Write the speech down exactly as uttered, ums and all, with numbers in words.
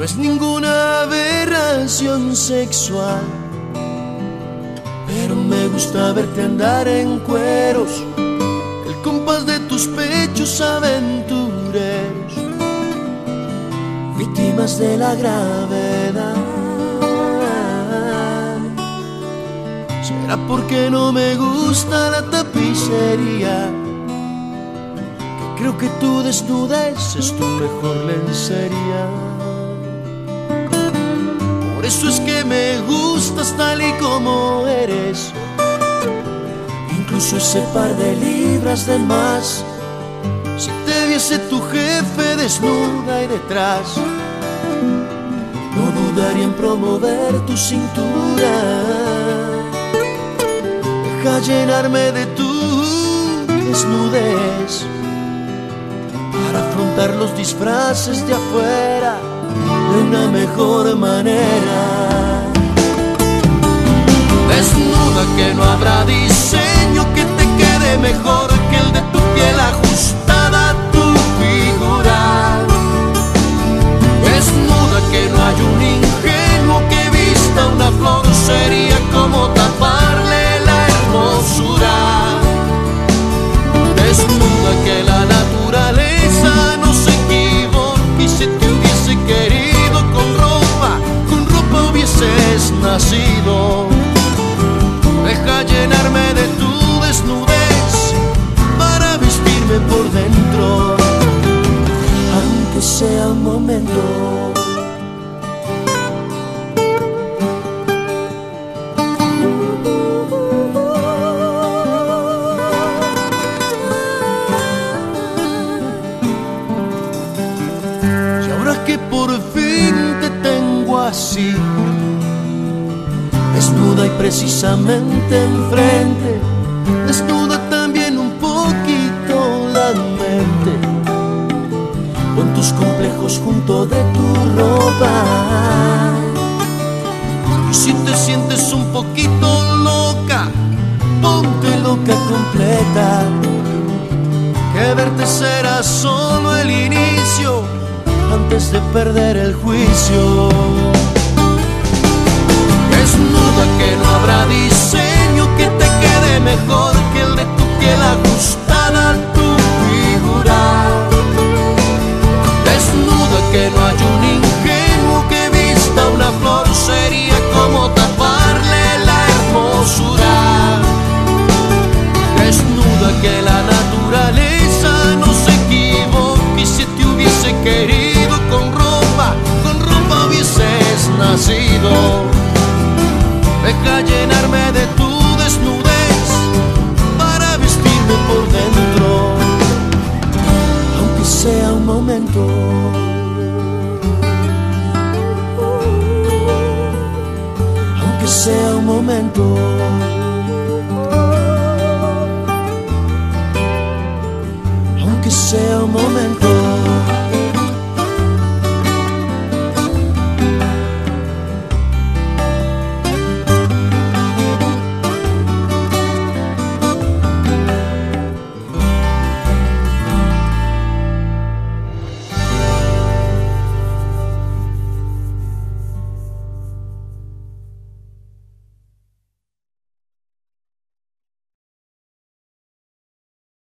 es ninguna aberración sexual, pero me gusta verte andar en cueros, el compás de tus pechos aventureros, víctimas de la gravedad. ¿Será porque no me gusta la tapicería? Que creo que tu desnudez es tu mejor lencería. Por eso es que me gustas tal y como eres, incluso ese par de libras de más. Si te viese tu jefe desnuda y detrás, no dudaría en promover tu cintura. Deja llenarme de tu desnudez para afrontar los disfraces de afuera de una mejor manera. Desnuda que no habrá diseño que te quede mejor que el de tu piel ajustada a tu figura. Desnuda que no hay un ingenuo que vista una flor, sería como taparle la hermosura. Desnuda que la naturaleza no se equivoque y si te hubiese querido con ropa, con ropa hubieses nacido. Deja llenarme de tu desnudez para vestirme por dentro, aunque sea un momento. Y ahora que por fin te tengo así, desnuda y precisamente enfrente, desnuda también un poquito la mente. Pon tus complejos junto de tu ropa, y si te sientes un poquito loca, ponte loca completa, que verte será solo el inicio antes de perder el juicio. Desnuda que no habrá diseño que te